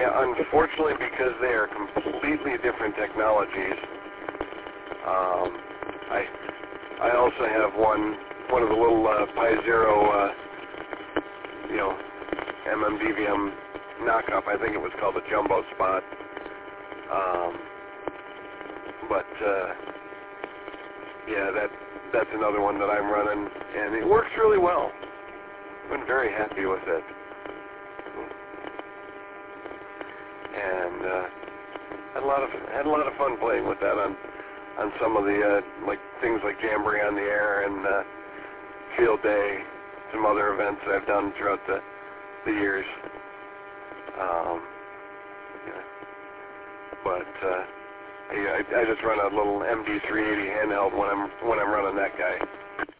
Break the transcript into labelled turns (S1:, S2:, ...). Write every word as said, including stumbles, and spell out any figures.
S1: Yeah, unfortunately, because they are completely different technologies. Um, I I also have one one of the little uh, Pi Zero, uh, you know, M M D V M knockoff. I think it was called the Jumbo Spot. Um, but uh, yeah, that that's another one that I'm running, and it works really well. Been very happy with it. And uh, had a lot of had a lot of fun playing with that on on some of the uh, like things like Jamboree on the Air and uh, Field Day, some other events I've done throughout the the years. Um, yeah. But uh, I, I just run a little M D three eighty handheld when I'm when I'm running that guy.